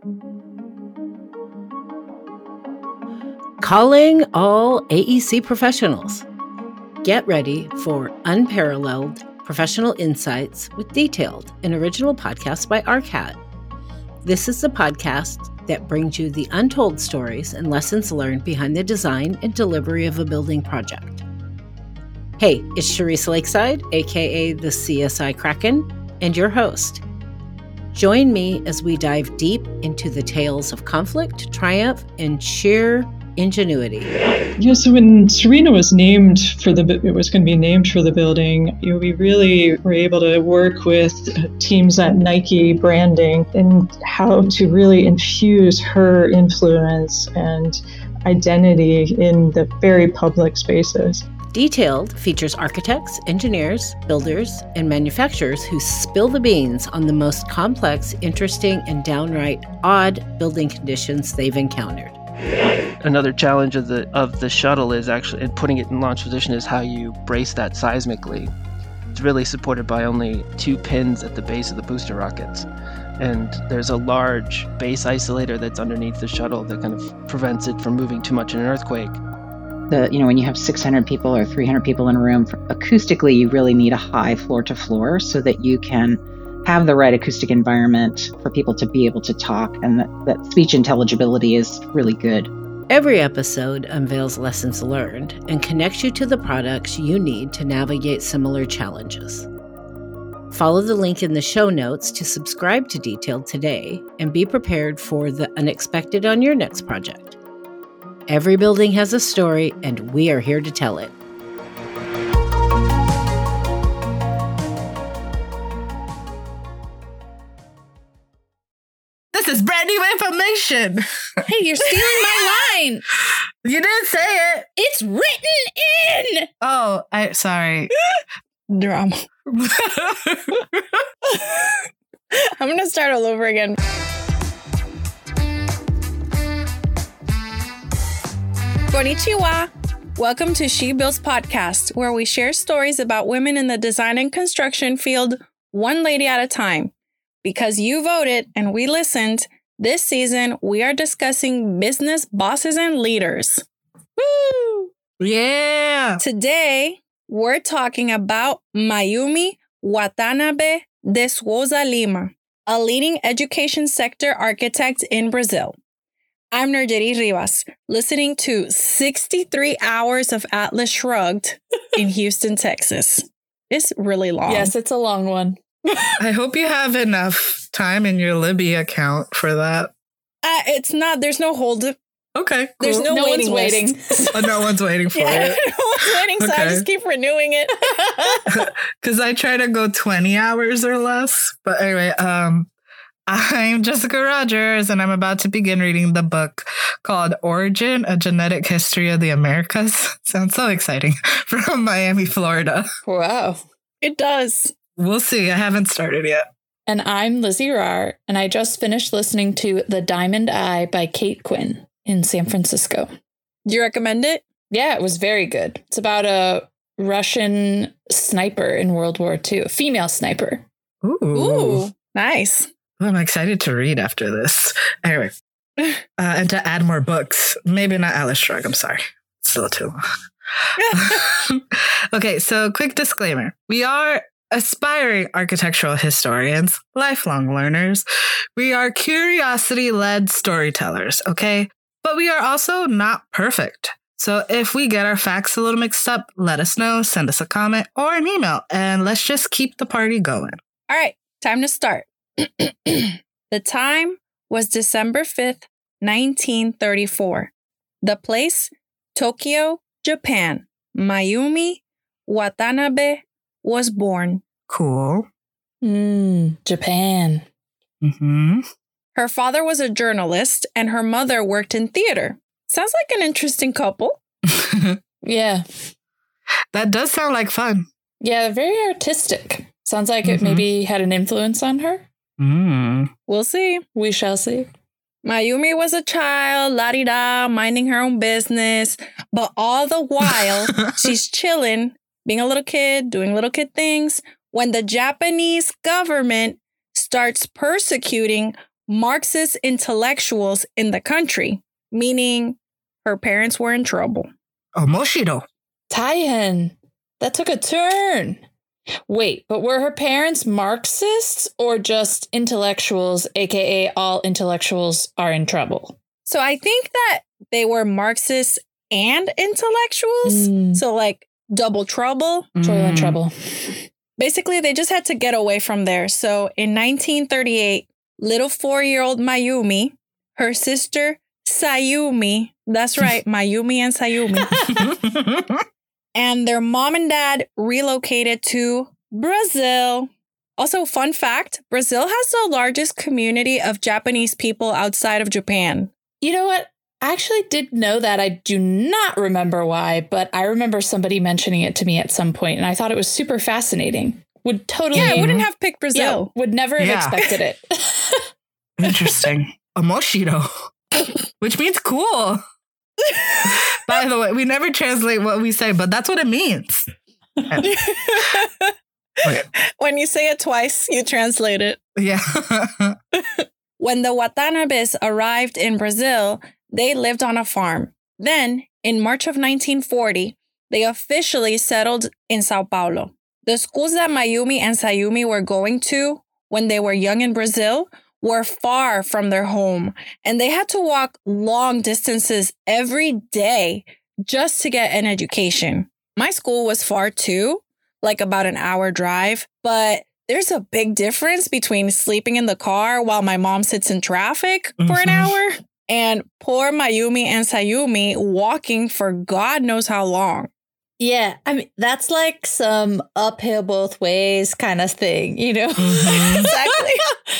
Calling all AEC professionals. Get ready for unparalleled professional insights with Detailed, an original podcast by ARCAT. This is the podcast that brings you the untold stories and lessons learned behind the design and delivery of a building project. Hey, it's Charisse Lakeside, aka the CSI Kraken, and your host. Join me as we dive deep into the tales of conflict, triumph, and sheer ingenuity. Yeah, so when Serena was named it was going to be named for the building, we really were able to work with teams at Nike branding and how to really infuse her influence and identity in the very public spaces. Detailed features architects, engineers, builders, and manufacturers who spill the beans on the most complex, interesting, and downright odd building conditions they've encountered. Another challenge of the shuttle is actually, in putting it in launch position, is how you brace that seismically. It's really supported by only 2 pins at the base of the booster rockets. And there's a large base isolator that's underneath the shuttle that kind of prevents it from moving too much in an earthquake. When you have 600 people or 300 people in a room, acoustically, you really need a high floor to floor so that you can have the right acoustic environment for people to be able to talk, and that speech intelligibility is really good. Every episode unveils lessons learned and connects you to the products you need to navigate similar challenges. Follow the link in the show notes to subscribe to Detailed today and be prepared for the unexpected on your next project. Every building has a story, and we are here to tell it. This is brand new information. Hey, you're stealing my line. You didn't say it. It's written in. Oh, sorry. Drama. I'm going to start all over again. Konnichiwa. Welcome to She Builds Podcast, where we share stories about women in the design and construction field, one lady at a time. Because you voted and we listened, this season we are discussing business bosses and leaders. Woo! Yeah! Today, we're talking about Mayumi Watanabe de Souza Lima, a leading education sector architect in Brazil. I'm Nergeri Rivas, listening to 63 hours of Atlas Shrugged in Houston, Texas. It's really long. Yes, it's a long one. I hope you have enough time in your Libby account for that. It's not. There's no hold. Okay, cool. There's no waiting waiting. Oh, no one's waiting for it. No one's waiting, so I just keep renewing it. Because I try to go 20 hours or less. But anyway, I'm Jessica Rogers, and I'm about to begin reading the book called Origin, A Genetic History of the Americas. Sounds so exciting. From Miami, Florida. Wow. It does. We'll see. I haven't started yet. And I'm Lizzie Rar, and I just finished listening to The Diamond Eye by Kate Quinn in San Francisco. Do you recommend it? Yeah, it was very good. It's about a Russian sniper in World War II, a female sniper. Ooh, nice. Well, I'm excited to read after this. Anyway, and to add more books. Maybe not Atlas Shrugged. I'm sorry. It's still too long. Okay, so quick disclaimer. We are aspiring architectural historians, lifelong learners. We are curiosity-led storytellers, okay? But we are also not perfect. So if we get our facts a little mixed up, let us know, send us a comment or an email, and let's just keep the party going. All right, time to start. The time was December 5th, 1934. The place, Tokyo, Japan. Mayumi Watanabe was born. Cool. Japan. Mm-hmm. Her father was a journalist and her mother worked in theater. Sounds like an interesting couple. Yeah. That does sound like fun. Yeah, very artistic. Sounds like it maybe had an influence on her. We'll see. We shall see. Mayumi was a child, la-di-da, minding her own business. But all the while, she's chilling, being a little kid, doing little kid things, when the Japanese government starts persecuting Marxist intellectuals in the country, meaning her parents were in trouble. Oh, Moshido. Taihan, that took a turn. Wait, but were her parents Marxists or just intellectuals, aka all intellectuals are in trouble? So I think that they were Marxists and intellectuals. So like double trouble. Toil and trouble. Basically, they just had to get away from there. So in 1938, little 4-year-old Mayumi, her sister Sayumi, that's right, Mayumi and Sayumi, and their mom and dad relocated to Brazil. Also, fun fact, Brazil has the largest community of Japanese people outside of Japan. You know what? I actually did know that. I do not remember why, but I remember somebody mentioning it to me at some point, and I thought it was super fascinating. Would totally... Yeah, I wouldn't have picked Brazil. Yeah, would never have expected it. Interesting. A Moshido, which means cool. By the way, we never translate what we say, but that's what it means. Okay. When you say it twice, you translate it. Yeah. When the Watanabes arrived in Brazil, they lived on a farm. Then, in March of 1940, they officially settled in Sao Paulo. The schools that Mayumi and Sayumi were going to when they were young in Brazil were far from their home, and they had to walk long distances every day just to get an education. My school was far too, like about an hour drive, but there's a big difference between sleeping in the car while my mom sits in traffic for an hour and poor Mayumi and Sayumi walking for God knows how long. Yeah, I mean, that's like some uphill both ways kind of thing, you know? Exactly.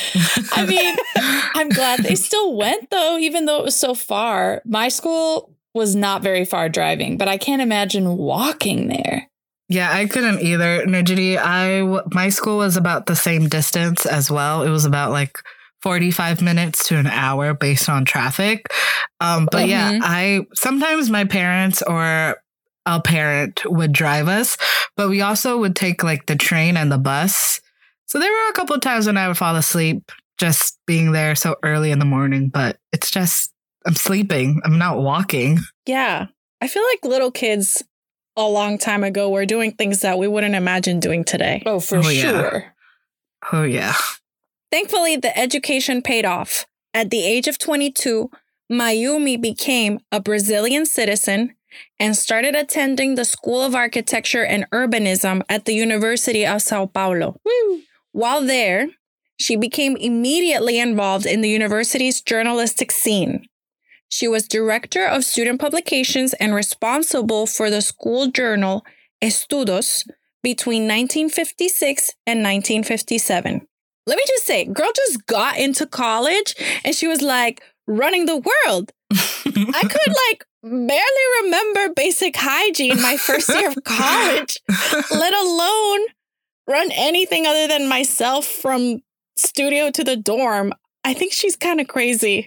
I mean, I'm glad they still went, though, even though it was so far. My school was not very far driving, but I can't imagine walking there. Yeah, I couldn't either. Nurjiti, my school was about the same distance as well. It was about like 45 minutes to an hour based on traffic. But yeah, sometimes my parents or a parent would drive us, but we also would take like the train and the bus. So there were a couple of times when I would fall asleep just being there so early in the morning, but it's just, I'm sleeping. I'm not walking. Yeah. I feel like little kids a long time ago were doing things that we wouldn't imagine doing today. Oh, for sure. Yeah. Oh, yeah. Thankfully, the education paid off. At the age of 22, Mayumi became a Brazilian citizen and started attending the School of Architecture and Urbanism at the University of Sao Paulo. Woo! While there, she became immediately involved in the university's journalistic scene. She was director of student publications and responsible for the school journal Estudos between 1956 and 1957. Let me just say, girl just got into college and she was like running the world. I could like barely remember basic hygiene my first year of college, let alone run anything other than myself from studio to the dorm. I think she's kind of crazy.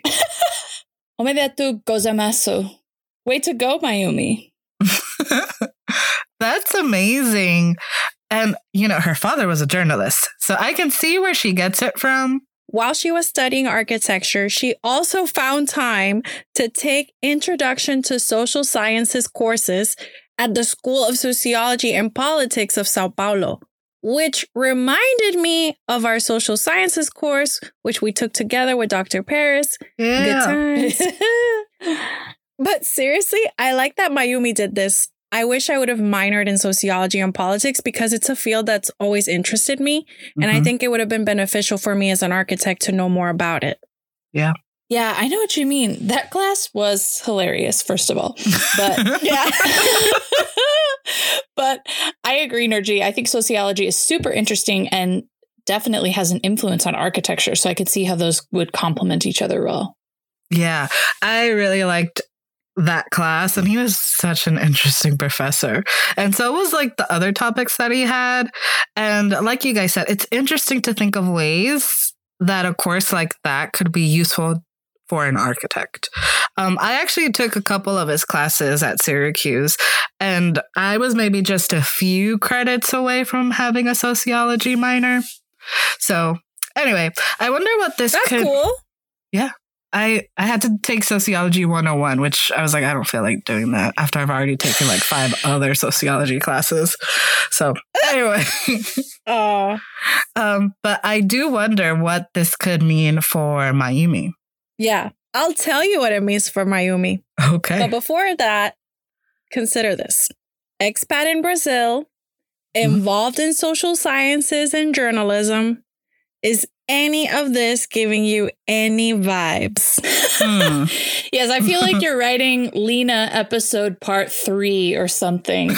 Omedetou gozaimasu. Way to go, Mayumi. That's amazing. And, you know, her father was a journalist, so I can see where she gets it from. While she was studying architecture, she also found time to take Introduction to Social Sciences courses at the School of Sociology and Politics of Sao Paulo, which reminded me of our social sciences course, which we took together with Dr. Paris. Yeah. Good times. But seriously, I like that Mayumi did this. I wish I would have minored in sociology and politics because it's a field that's always interested me. And I think it would have been beneficial for me as an architect to know more about it. Yeah. Yeah, I know what you mean. That class was hilarious, first of all. But yeah. But I agree, Nurji. I think sociology is super interesting and definitely has an influence on architecture. So I could see how those would complement each other well. Yeah, I really liked that class, and he was such an interesting professor. And so it was like the other topics that he had. And like you guys said, it's interesting to think of ways that a course like that could be useful for an architect. I actually took a couple of his classes at Syracuse, and I was maybe just a few credits away from having a sociology minor. So anyway, I wonder what this That's could... cool. Yeah. I had to take Sociology 101, which I was like, I don't feel like doing that after I've already taken like 5 other sociology classes. So anyway. But I do wonder what this could mean for Mayumi. Yeah, I'll tell you what it means for Mayumi. Okay. But before that, consider this. Expat in Brazil, involved in social sciences and journalism. Is any of this giving you any vibes? Yes, I feel like you're writing Lena episode part 3 or something.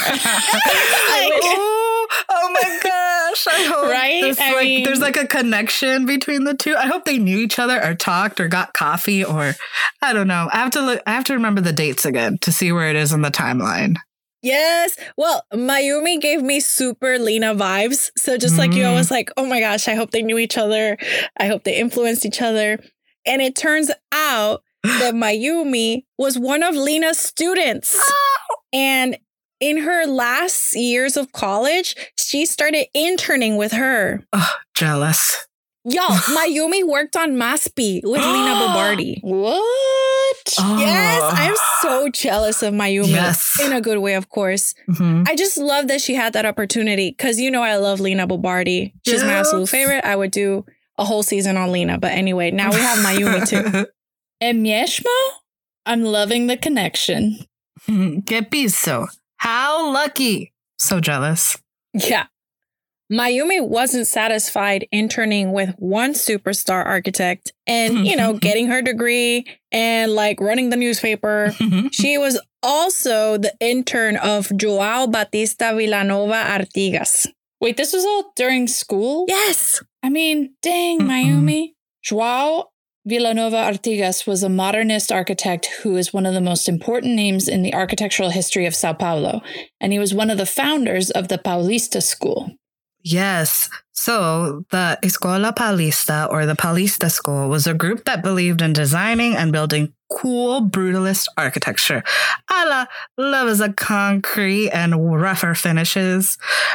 Oh my gosh. I hope right? there's like a connection between the two. I hope they knew each other or talked or got coffee or I don't know. I have to remember the dates again to see where it is in the timeline. Yes. Well, Mayumi gave me super Lena vibes. So just like you, I was like, oh my gosh, I hope they knew each other. I hope they influenced each other. And it turns out that Mayumi was one of Lena's students. And in her last years of college, she started interning with her. Oh, jealous. Y'all, Mayumi worked on Maspi with Lena Bobardi. What? Yes, I'm so jealous of Mayumi. Yes. In a good way, of course. I just love that she had that opportunity because, you know, I love Lena Bobardi. She's my absolute favorite. I would do a whole season on Lena. But anyway, now we have Mayumi too. And Mieshmo? I'm loving the connection. Que piso. How lucky. So jealous. Yeah. Mayumi wasn't satisfied interning with one superstar architect and, you know, getting her degree and like running the newspaper. She was also the intern of João Batista Villanova Artigas. Wait, this was all during school? Yes. I mean, dang, Mayumi. João Villanova Artigas was a modernist architect who is one of the most important names in the architectural history of Sao Paulo. And he was one of the founders of the Paulista School. Yes. So the Escola Paulista or the Paulista School was a group that believed in designing and building cool brutalist architecture. A la Love is a Concrete and rougher finishes.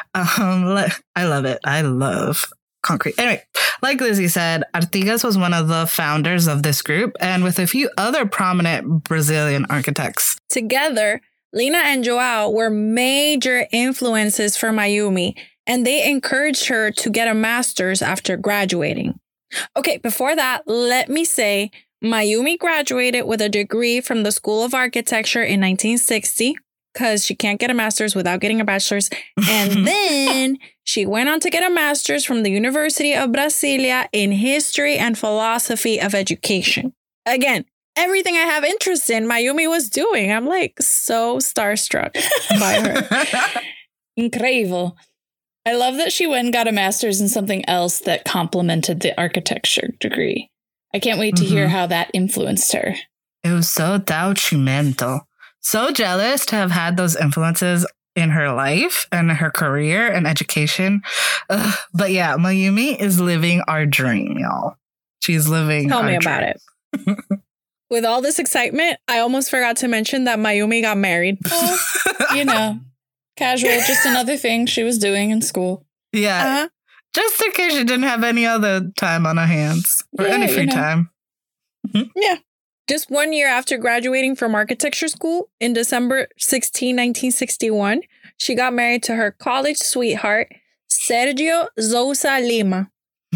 I love it. I love concrete. Anyway, like Lizzie said, Artigas was one of the founders of this group and with a few other prominent Brazilian architects. Together, Lena and João were major influences for Mayumi, and they encouraged her to get a master's after graduating. Okay, before that, let me say Mayumi graduated with a degree from the School of Architecture in 1960 because she can't get a master's without getting a bachelor's. And then she went on to get a master's from the University of Brasilia in History and Philosophy of Education. Again, everything I have interest in, Mayumi was doing. I'm like so starstruck by her. Incredible. I love that she went and got a master's in something else that complemented the architecture degree. I can't wait to hear how that influenced her. It was so detrimental. So jealous to have had those influences in her life and her career and education. But yeah, Mayumi is living our dream, y'all. She's living Tell our me dream. about it. With all this excitement, I almost forgot to mention that Mayumi got married. Oh, you know, casual, just another thing she was doing in school. Yeah. Just in case she didn't have any other time on her hands or any free time. Yeah. Just 1 year after graduating from architecture school in December 16, 1961, she got married to her college sweetheart, Sergio Sousa Lima.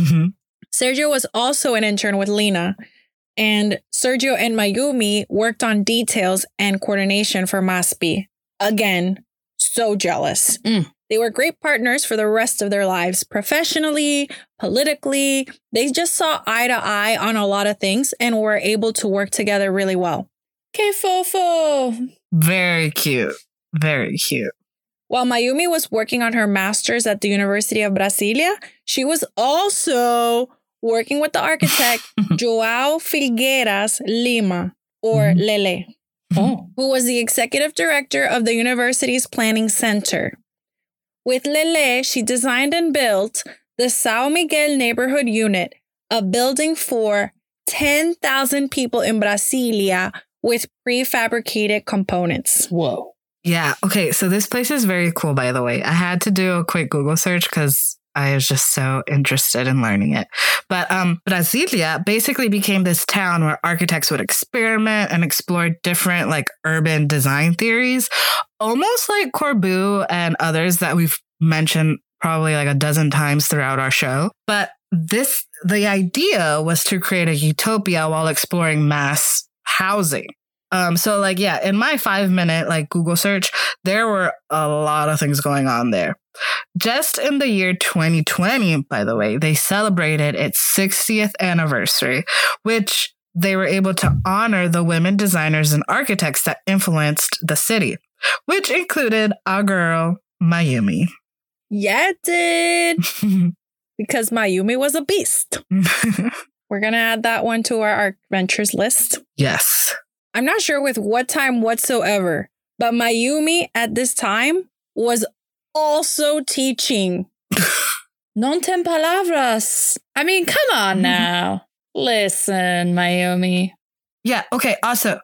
Sergio was also an intern with Lena, and Sergio and Mayumi worked on details and coordination for Maspi. Again, so jealous. They were great partners for the rest of their lives, professionally, politically. They just saw eye to eye on a lot of things and were able to work together really well. Que fofo. Very cute. Very cute. While Mayumi was working on her master's at the University of Brasilia, she was also working with the architect João Figueiras Lima, or Lele, who was the executive director of the university's planning center. With Lele, she designed and built the São Miguel Neighborhood Unit, a building for 10,000 people in Brasilia with prefabricated components. Whoa. Yeah. Okay. So this place is very cool, by the way. I had to do a quick Google search because I was just so interested in learning it. But Brasilia basically became this town where architects would experiment and explore different like urban design theories, almost like Corbu and others that we've mentioned probably like a dozen times throughout our show. But the idea was to create a utopia while exploring mass housing. So like, yeah, in my 5-minute like Google search, there were a lot of things going on there. Just in the year 2020, by the way, they celebrated its 60th anniversary, which they were able to honor the women designers and architects that influenced the city, which included our girl, Mayumi. Yeah, it did. Because Mayumi was a beast. We're going to add that one to our adventures list. Yes. I'm not sure with what time whatsoever, but Mayumi at this time was also teaching. Non ten palabras. I mean, come on now. Listen, Mayumi. Yeah, okay. Also,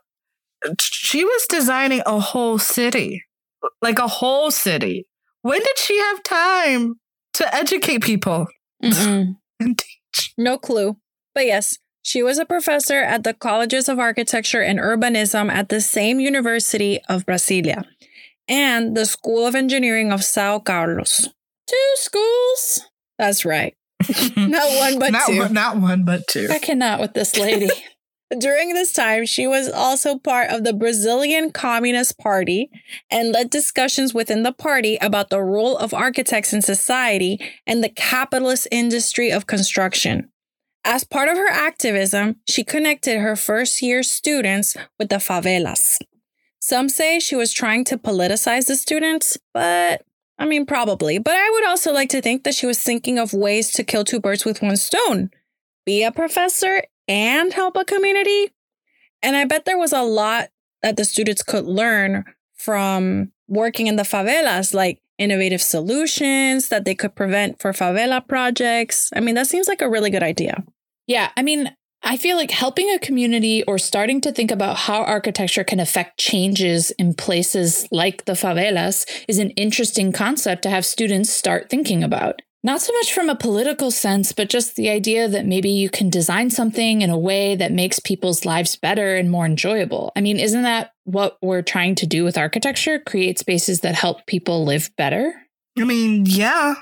she was designing a whole city. Like a whole city. When did she have time to educate people and teach? No clue. But yes, she was a professor at the Colleges of Architecture and Urbanism at the same University of Brasilia and the School of Engineering of Sao Carlos. 2 schools? That's right. Not one, but two. Not one, but two. I cannot with this lady. During this time, she was also part of the Brazilian Communist Party and led discussions within the party about the role of architects in society and the capitalist industry of construction. As part of her activism, she connected her first-year students with the favelas. Some say she was trying to politicize the students, but I mean, probably. But I would also like to think that she was thinking of ways to kill 2 birds with 1 stone. Be a professor and help a community. And I bet there was a lot that the students could learn from working in the favelas, like innovative solutions that they could prevent for favela projects. I mean, that seems like a really good idea. Yeah, I mean, I feel like helping a community or starting to think about how architecture can affect changes in places like the favelas is an interesting concept to have students start thinking about. Not so much from a political sense, but just the idea that maybe you can design something in a way that makes people's lives better and more enjoyable. I mean, isn't that what we're trying to do with architecture? Create spaces that help people live better? I mean, yeah,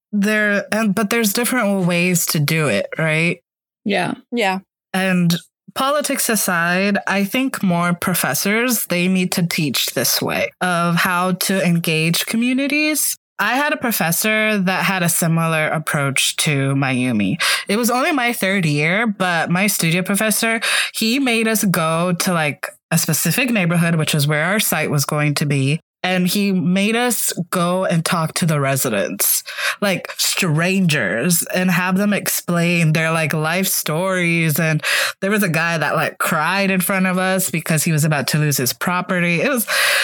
but there's different ways to do it, right? Yeah. Yeah. And politics aside, I think more professors, they need to teach this way of how to engage communities. I had a professor that had a similar approach to Mayumi. It was only my 3rd year, but my studio professor, he made us go to like a specific neighborhood, which is where our site was going to be. And he made us go and talk to the residents, like strangers, and have them explain their like life stories. And there was a guy that like cried in front of us because he was about to lose his property. It was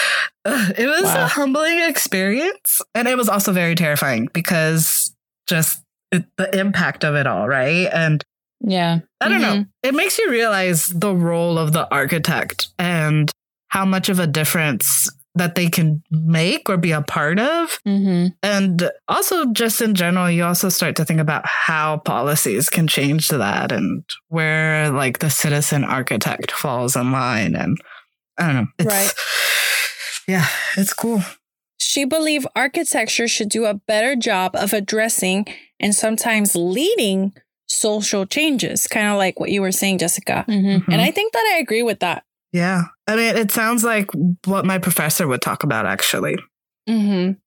wow. A humbling experience. And it was also very terrifying because just the impact of it all, right? And yeah, I don't know. It makes you realize the role of the architect and how much of a difference that they can make or be a part of. And also just in general, you also start to think about how policies can change that and where like the citizen architect falls in line. And I don't know. Right. Yeah, it's cool. She believed architecture should do a better job of addressing and sometimes leading social changes, kind of like what you were saying, Jessica. And I think that I agree with that. Yeah. I mean, it sounds like what my professor would talk about, actually. In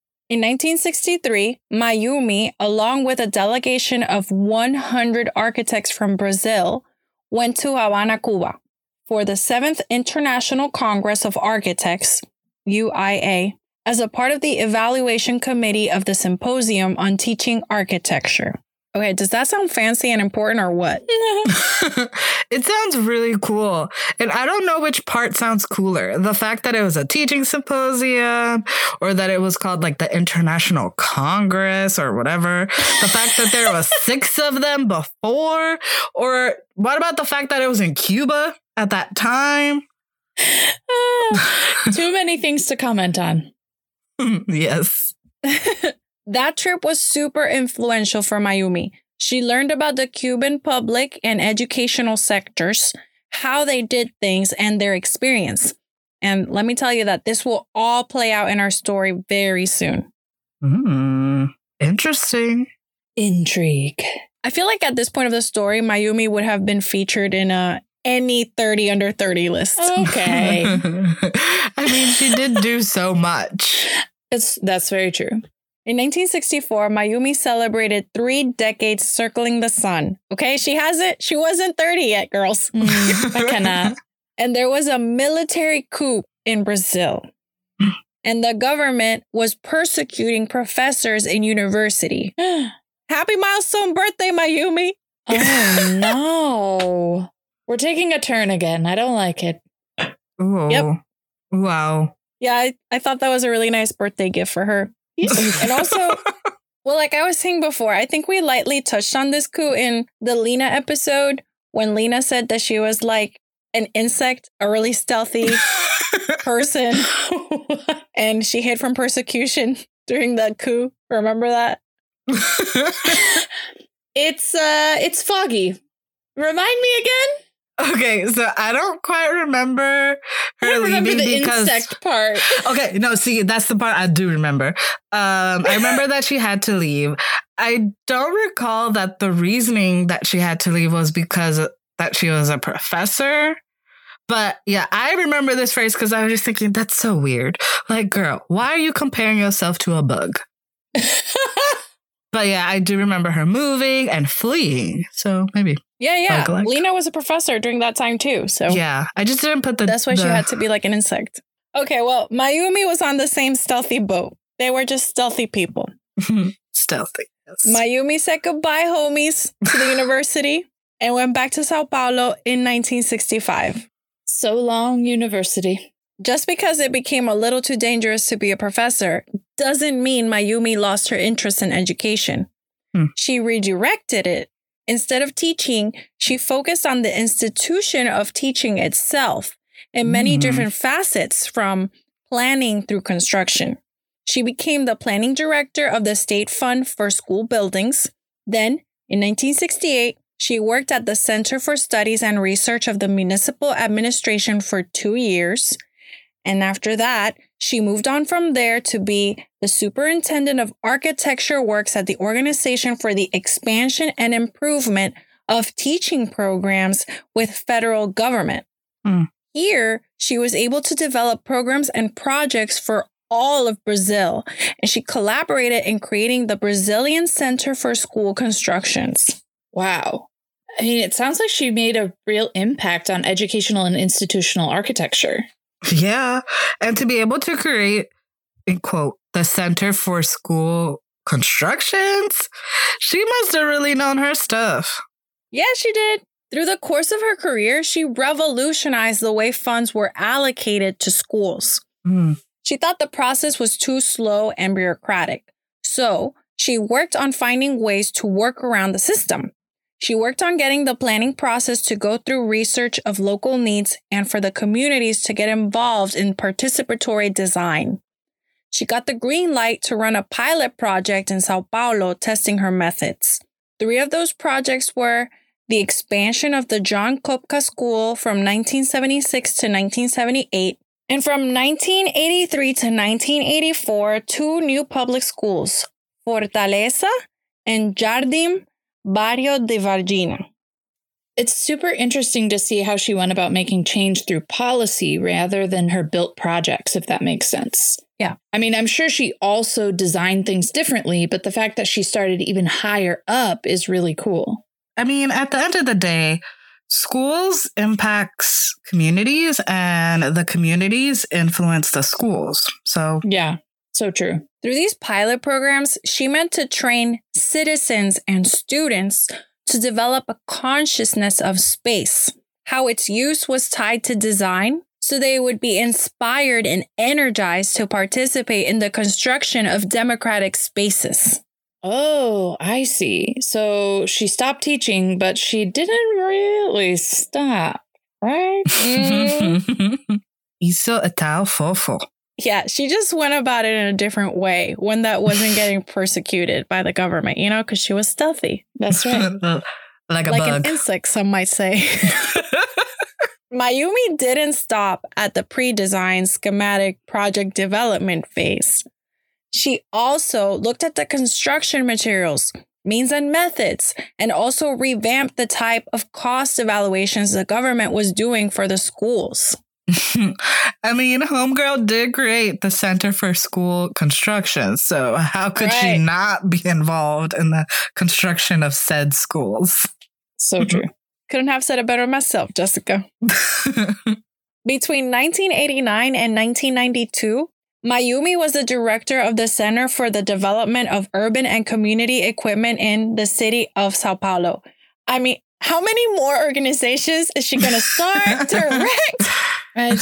1963, Mayumi, along with a delegation of 100 architects from Brazil, went to Havana, Cuba, for the 7th International Congress of Architects, UIA, as a part of the evaluation committee of the Symposium on Teaching Architecture. Okay, does that sound fancy and important or what? It sounds really cool. And I don't know which part sounds cooler. The fact that it was a teaching symposium or that it was called like the International Congress or whatever. The fact that there was 6 of them before. Or what about the fact that it was in Cuba at that time? Too many things to comment on. Yes. That trip was super influential for Mayumi. She learned about the Cuban public and educational sectors, how they did things, and their experience. And let me tell you that this will all play out in our story very soon. Interesting. Intrigue. I feel like at this point of the story, Mayumi would have been featured in any 30 under 30 list. Okay. I mean, she did do so much. That's very true. In 1964, Mayumi celebrated 3 decades circling the sun. Okay, she has it. She wasn't 30 yet, girls. I cannot. And there was a military coup in Brazil. And the government was persecuting professors in university. Happy milestone birthday, Mayumi. Oh, no. We're taking a turn again. I don't like it. Ooh. Yep. Wow. Yeah, I thought that was a really nice birthday gift for her. And also, well, like I was saying before, I think we lightly touched on this coup in the Lena episode when Lena said that she was like an insect, a really stealthy person, and she hid from persecution during the coup. Remember that? It's foggy. Remind me again? Okay, so I don't quite remember her leaving the because insect part. Okay, no, see, that's the part I do remember. I remember that she had to leave. I don't recall that the reasoning that she had to leave was because that she was a professor. But yeah, I remember this phrase because I was just thinking, that's so weird. Like, girl, why are you comparing yourself to a bug? But yeah, I do remember her moving and fleeing. So maybe. Yeah. Bug-like. Lena was a professor during that time too. So yeah, I just didn't put that's why she had to be like an insect. Okay, well, Mayumi was on the same stealthy boat. They were just stealthy people. Stealthy. Yes. Mayumi said goodbye, homies, to the university and went back to Sao Paulo in 1965. So long, university. Just because it became a little too dangerous to be a professor doesn't mean Mayumi lost her interest in education. She redirected it. Instead of teaching, she focused on the institution of teaching itself in many different facets, from planning through construction. She became the planning director of the State Fund for School Buildings. Then, in 1968, she worked at the Center for Studies and Research of the Municipal Administration for 2 years. And after that, she moved on from there to be the superintendent of architecture works at the Organization for the Expansion and Improvement of Teaching Programs with federal government. Here, she was able to develop programs and projects for all of Brazil, and she collaborated in creating the Brazilian Center for School Constructions. Wow. I mean, it sounds like she made a real impact on educational and institutional architecture. Yeah. And to be able to create, in quote, the Center for School Constructions, she must have really known her stuff. Yeah, she did. Through the course of her career, she revolutionized the way funds were allocated to schools. She thought the process was too slow and bureaucratic. So she worked on finding ways to work around the system. She worked on getting the planning process to go through research of local needs and for the communities to get involved in participatory design. She got the green light to run a pilot project in Sao Paulo testing her methods. 3 of those projects were the expansion of the John Kopka School from 1976 to 1978, and from 1983 to 1984, 2 new public schools, Fortaleza and Jardim Barrio de Varginha. It's super interesting to see how she went about making change through policy rather than her built projects, if that makes sense. Yeah. I mean, I'm sure she also designed things differently, but the fact that she started even higher up is really cool. I mean, at the end of the day, schools impacts communities and the communities influence the schools. So yeah, so true. Through these pilot programs, she meant to train citizens and students to develop a consciousness of space, how its use was tied to design, so they would be inspired and energized to participate in the construction of democratic spaces. Oh, I see. So she stopped teaching, but she didn't really stop, right? Isso é tal fofo. Yeah, she just went about it in a different way, one that wasn't getting persecuted by the government, because she was stealthy. That's right. Like a Like bug. an insect, some might say. Mayumi didn't stop at the pre-design schematic project development phase. She also looked at the construction materials, means and methods, and also revamped the type of cost evaluations the government was doing for the schools. I mean, Homegirl did create the Center for School Construction, so how could she not be involved in the construction of said schools? So true. Couldn't have said it better myself, Jessica. Between 1989 and 1992, Mayumi was the director of the Center for the Development of Urban and Community Equipment in the city of Sao Paulo. I mean, how many more organizations is she going to start, direct? As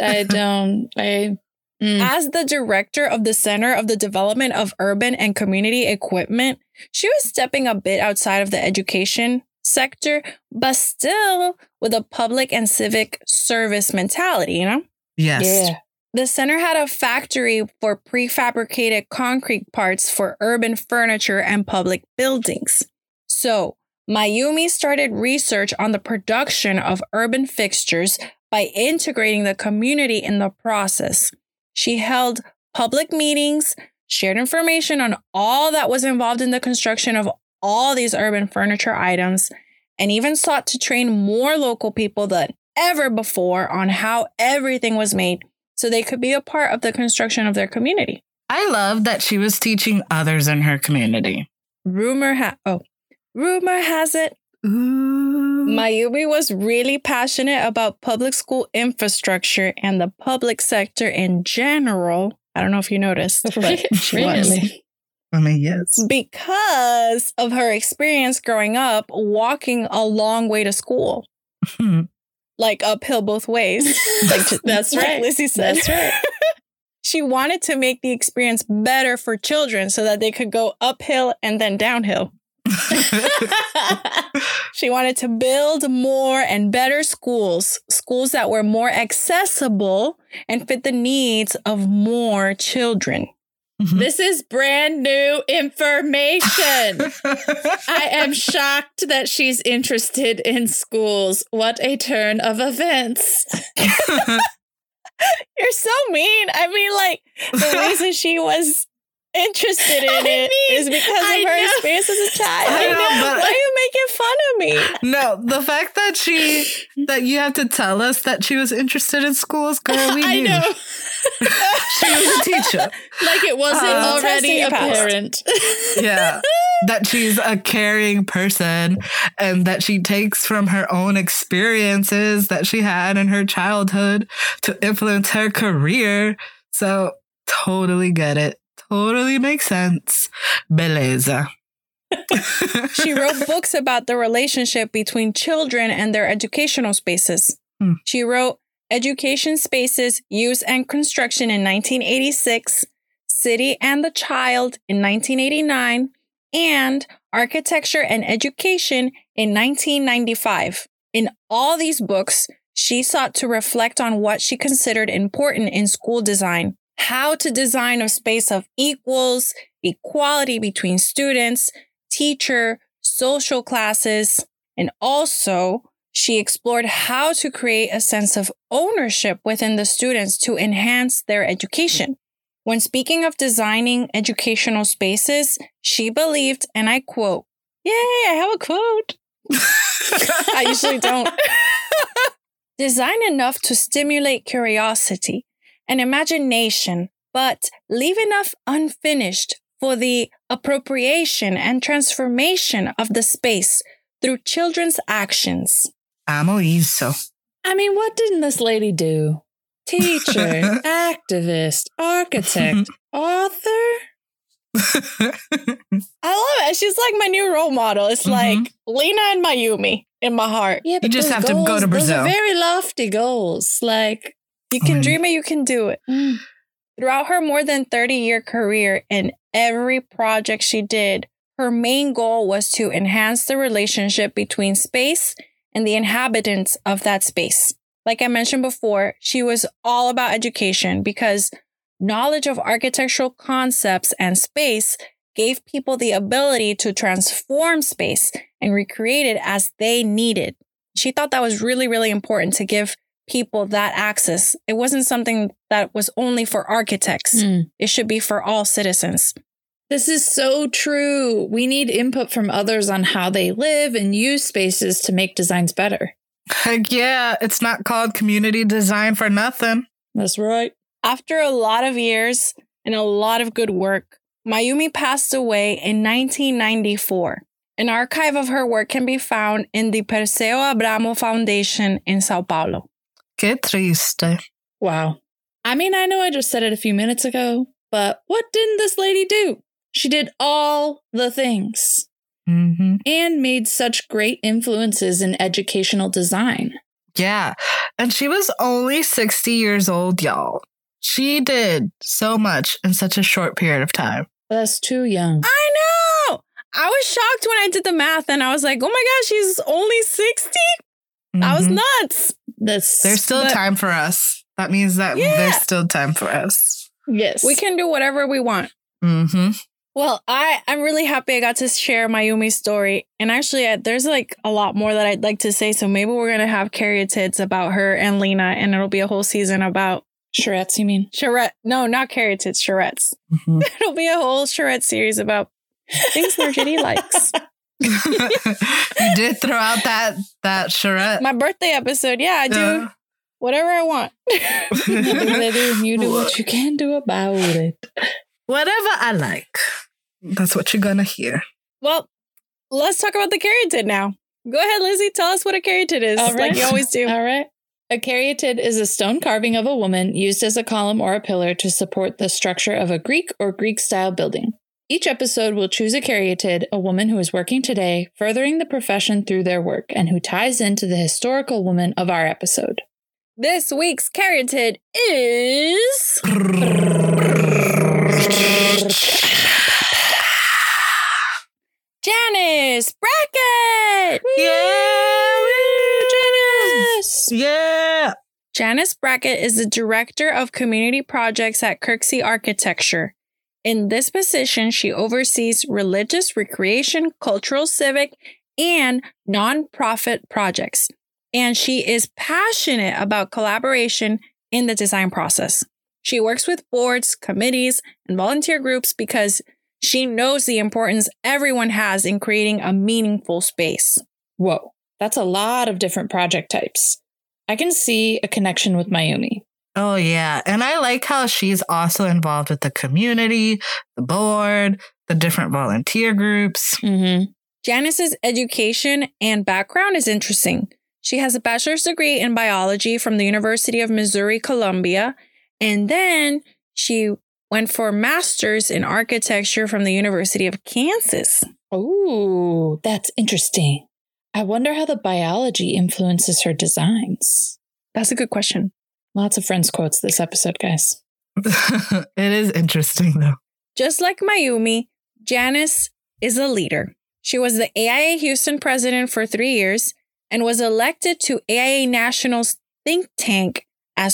the director of the Center of the Development of Urban and Community Equipment, she was stepping a bit outside of the education sector, but still with a public and civic service mentality, Yes. Yeah. The center had a factory for prefabricated concrete parts for urban furniture and public buildings. So, Mayumi started research on the production of urban fixtures by integrating the community in the process. She held public meetings, shared information on all that was involved in the construction of all these urban furniture items, and even sought to train more local people than ever before on how everything was made so they could be a part of the construction of their community. I love that she was teaching others in her community. Rumor has it, Mayumi was really passionate about public school infrastructure and the public sector in general. I don't know if you noticed, but she was. I mean, yes. Because of her experience growing up walking a long way to school. Like uphill both ways. That's right. Like Lizzie said. That's right. She wanted to make the experience better for children so that they could go uphill and then downhill. She wanted to build more and better schools that were more accessible and fit the needs of more children. This is brand new information. I am shocked that she's interested in schools. What a turn of events. You're so mean. I mean, like, the reason she was interested in it is because of her experience as a child. I know, but why are you making fun of me? No, the fact that you have to tell us that she was interested in schools, girl, we knew. I know. She was a teacher. Like it wasn't already apparent. Yeah. That she's a caring person and that she takes from her own experiences that she had in her childhood to influence her career. So totally get it. Totally makes sense. Beleza. She wrote books about the relationship between children and their educational spaces. She wrote Education Spaces, Use and Construction in 1986, City and the Child in 1989, and Architecture and Education in 1995. In all these books, she sought to reflect on what she considered important in school design. How to design a space of equals, equality between students, teacher, social classes, and also she explored how to create a sense of ownership within the students to enhance their education. When speaking of designing educational spaces, she believed, and I quote, "Yay, I have a quote." I usually don't. Design enough to stimulate curiosity and imagination, but leave enough unfinished for the appropriation and transformation of the space through children's actions. Amo isso. I mean, what didn't this lady do? Teacher, activist, architect, author? I love it. She's like my new role model. It's like Lena and Mayumi in my heart. Yeah, You just have to go to Brazil. Those are very lofty goals. Like, You can dream it, you can do it. Throughout her more than 30-year career in every project she did, her main goal was to enhance the relationship between space and the inhabitants of that space. Like I mentioned before, she was all about education because knowledge of architectural concepts and space gave people the ability to transform space and recreate it as they needed. She thought that was really, really important to give people that access. It wasn't something that was only for architects. It should be for all citizens. This is so true. We need input from others on how they live and use spaces to make designs better. Heck yeah, it's not called community design for nothing. That's right. After a lot of years and a lot of good work, Mayumi passed away in 1994. An archive of her work can be found in the Perseo Abramo Foundation in Sao Paulo. Qué triste. Wow. I mean, I know I just said it a few minutes ago, but what didn't this lady do? She did all the things. And made such great influences in educational design. Yeah. And she was only 60 years old, y'all. She did so much in such a short period of time. That's too young. I know. I was shocked when I did the math and I was like, oh my gosh, she's only 60? That was nuts. There's still time for us. That means that there's still time for us. Yes. We can do whatever we want. Well, I'm really happy I got to share Mayumi's story. And actually, there's like a lot more that I'd like to say. So maybe we're going to have caryatids about her and Lena. And it'll be a whole season about... Charrettes, you mean? Charrette. No, not caryatids, charrettes. It'll be a whole charrette series about things Nurjity likes. You did throw out that charrette. My birthday episode. Yeah, I do. Whatever I want. You do what you can do about it. Whatever I like. That's what you're gonna hear. Well, let's talk about the caryatid now. Go ahead, Lizzie. Tell us what a caryatid is, like you always do. All right. A caryatid is a stone carving of a woman used as a column or a pillar to support the structure of a Greek or Greek-style building. Each episode will choose a caryatid, a woman who is working today, furthering the profession through their work, and who ties into the historical woman of our episode. This week's caryatid is... Janice Brackett! Yeah! Janice! Yeah! Janice Brackett is the Director of Community Projects at Kirksey Architecture. In this position, she oversees religious, recreation, cultural, civic, and nonprofit projects. And she is passionate about collaboration in the design process. She works with boards, committees, and volunteer groups because she knows the importance everyone has in creating a meaningful space. Whoa, that's a lot of different project types. I can see a connection with Mayumi. Oh, yeah. And I like how she's also involved with the community, the board, the different volunteer groups. Janice's education and background is interesting. She has a bachelor's degree in biology from the University of Missouri, Columbia, and then she went for a master's in architecture from the University of Kansas. Ooh, that's interesting. I wonder how the biology influences her designs. That's a good question. Lots of Friends quotes this episode, guys. It is interesting, though. Just like Mayumi, Janice is a leader. She was the AIA Houston president for 3 years and was elected to AIA National's think tank as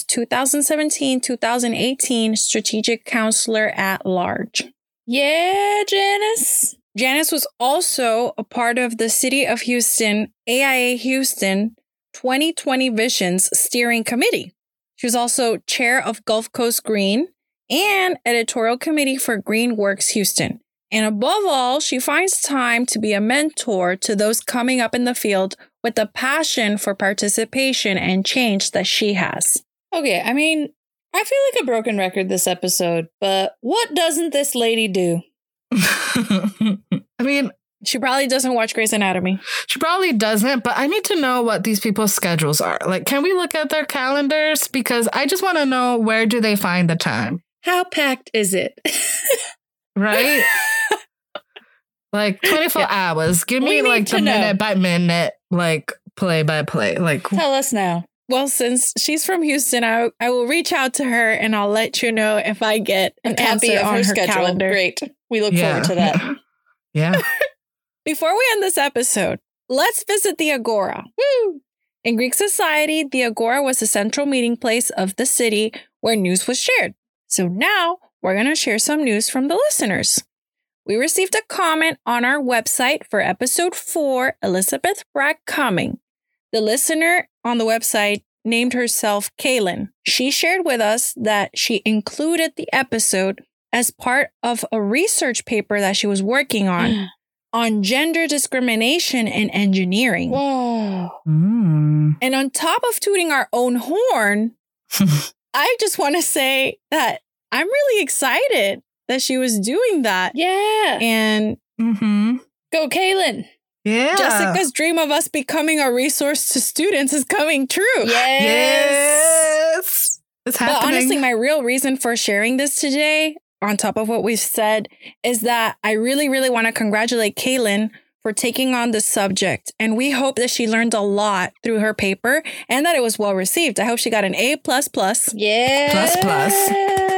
2017-2018 Strategic Counselor at Large. Yeah, Janice. Janice was also a part of the City of Houston, AIA Houston 2020 Visions Steering Committee. She was also chair of Gulf Coast Green and editorial committee for Green Works Houston. And above all, she finds time to be a mentor to those coming up in the field with the passion for participation and change that she has. Okay, I mean, I feel like a broken record this episode, but what doesn't this lady do? I mean, she probably doesn't watch Grey's Anatomy. She probably doesn't, but I need to know what these people's schedules are. Like, can we look at their calendars? Because I just want to know, where do they find the time? How packed is it? Right? Like 24 hours. Give me like the minute by minute, like play by play. Like, tell us now. Well, since she's from Houston, I will reach out to her and I'll let you know if I get an answer on her schedule. Calendar. Great. We look forward to that. Yeah. Before we end this episode, let's visit the Agora. Woo! In Greek society, the Agora was the central meeting place of the city where news was shared. So now we're going to share some news from the listeners. We received a comment on our website for episode 4, Elizabeth Bragg Cumming. The listener on the website named herself Kaylin. She shared with us that she included the episode as part of a research paper that she was working on gender discrimination in engineering. Whoa. And on top of tooting our own horn, I just want to say that I'm really excited that she was doing that. Yeah. And go, Kaylin. Yeah. Jessica's dream of us becoming a resource to students is coming true. Yes. It's happening. But honestly, my real reason for sharing this today, on top of what we've said, is that I really, really want to congratulate Kaylin for taking on this subject. And we hope that she learned a lot through her paper and that it was well received. I hope she got an A++. Yeah. Plus.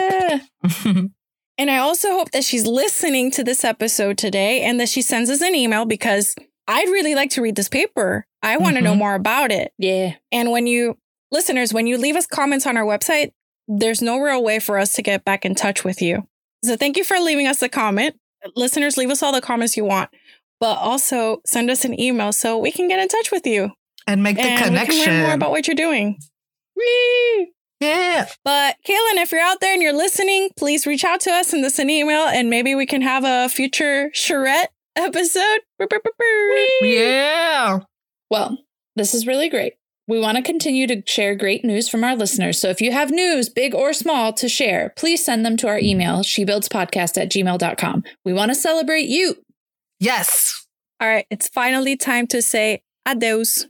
And I also hope that she's listening to this episode today and that she sends us an email because I'd really like to read this paper. I want to know more about it. Yeah. And when you leave us comments on our website, there's no real way for us to get back in touch with you. So thank you for leaving us a comment. Listeners, leave us all the comments you want, but also send us an email so we can get in touch with you. And make the connection. We can learn more about what you're doing. Whee! Yeah. But Kaylin, if you're out there and you're listening, please reach out to us, send us an email, and maybe we can have a future charrette episode. Yeah. Well, this is really great. We want to continue to share great news from our listeners. So if you have news, big or small, to share, please send them to our email, shebuildspodcast@gmail.com. We want to celebrate you. Yes. All right. It's finally time to say adios.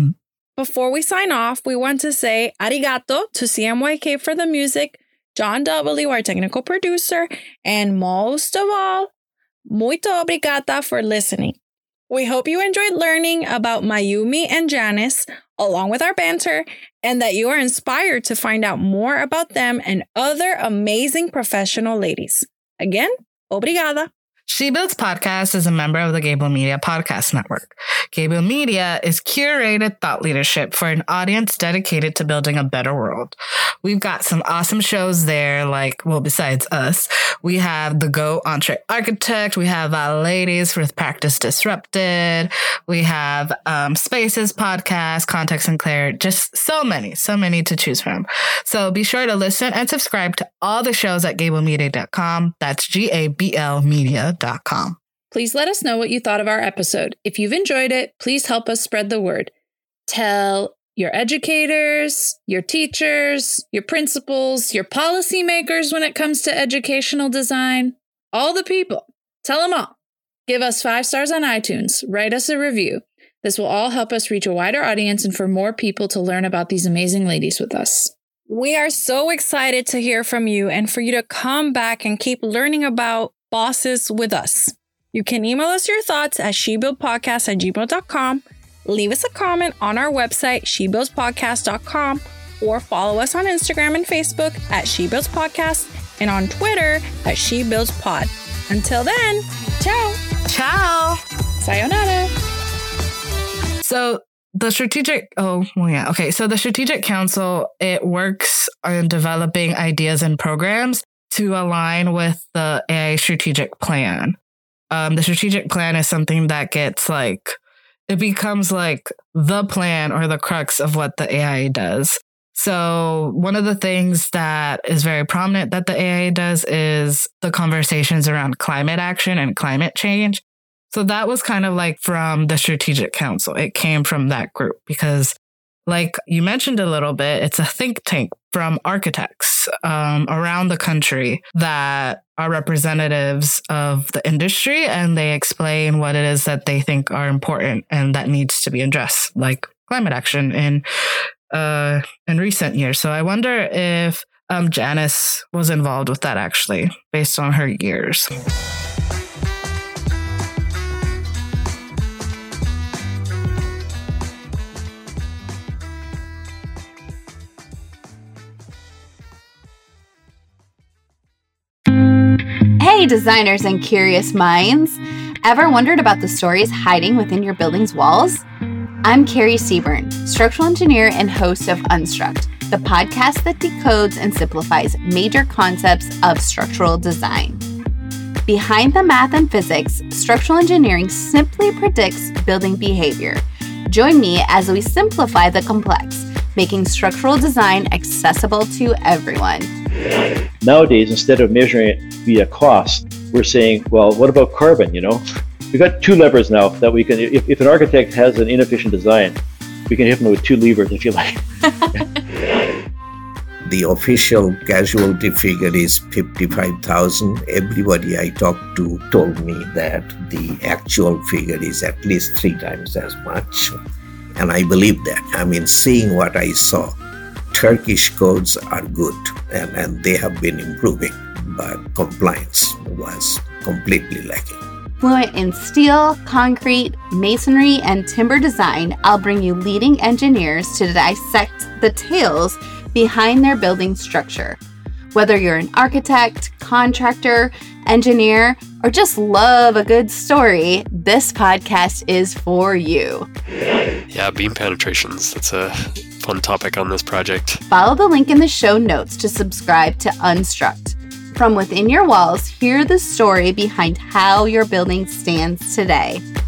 Before we sign off, we want to say arigato to CMYK for the music, John W., our technical producer, and most of all, muito obrigada for listening. We hope you enjoyed learning about Mayumi and Janice, along with our banter, and that you are inspired to find out more about them and other amazing professional ladies. Again, obrigada. She Builds Podcast is a member of the Gable Media Podcast Network. Gable Media is curated thought leadership for an audience dedicated to building a better world. We've got some awesome shows there, like, well, besides us, we have The Go Entre Architect, we have Our Ladies with Practice Disrupted, we have Spaces Podcast, Context and Clarity, just so many to choose from. So be sure to listen and subscribe to all the shows at gablemedia.com. That's GABL Media.com. Please let us know what you thought of our episode. If you've enjoyed it, please help us spread the word. Tell your educators, your teachers, your principals, your policymakers when it comes to educational design, all the people. Tell them all. Give us 5 stars on iTunes. Write us a review. This will all help us reach a wider audience and for more people to learn about these amazing ladies with us. We are so excited to hear from you and for you to come back and keep learning about bosses with us. You can email us your thoughts at shebuildpodcast@gmail.com, leave us a comment on our website, shebuildspodcast.com, or follow us on Instagram and Facebook at shebuildspodcast and on Twitter at shebuildspod. Until then, ciao. Ciao. Sayonara. So the Strategic Council, it works on developing ideas and programs to align with the AI strategic plan. The strategic plan is something that gets it becomes like the plan or the crux of what the AI does. So one of the things that is very prominent that the AI does is the conversations around climate action and climate change. So that was kind of like from the Strategic Council. It came from that group because, like you mentioned a little bit, it's a think tank from architects around the country that are representatives of the industry, and they explain what it is that they think are important and that needs to be addressed, like climate action in recent years. So I wonder if Janice was involved with that actually, based on her years. Hey, designers and curious minds! Ever wondered about the stories hiding within your building's walls? I'm Carrie Seaburn, structural engineer and host of Unstruct, the podcast that decodes and simplifies major concepts of structural design. Behind the math and physics, structural engineering simply predicts building behavior. Join me as we simplify the complex, making structural design accessible to everyone. Nowadays, instead of measuring it via cost, we're saying, well, what about carbon, We've got two levers now that we can, if an architect has an inefficient design, we can hit them with two levers, if you like. The official casualty figure is 55,000. Everybody I talked to told me that the actual figure is at least 3 times as much. And I believe that. Seeing what I saw, Turkish codes are good and they have been improving, but compliance was completely lacking. Fluent in steel, concrete, masonry, and timber design, I'll bring you leading engineers to dissect the tales behind their building structure. Whether you're an architect, contractor, engineer, or just love a good story, this podcast is for you. Yeah, beam penetrations. That's a fun topic on this project. Follow the link in the show notes to subscribe to Unstruct. From within your walls, hear the story behind how your building stands today.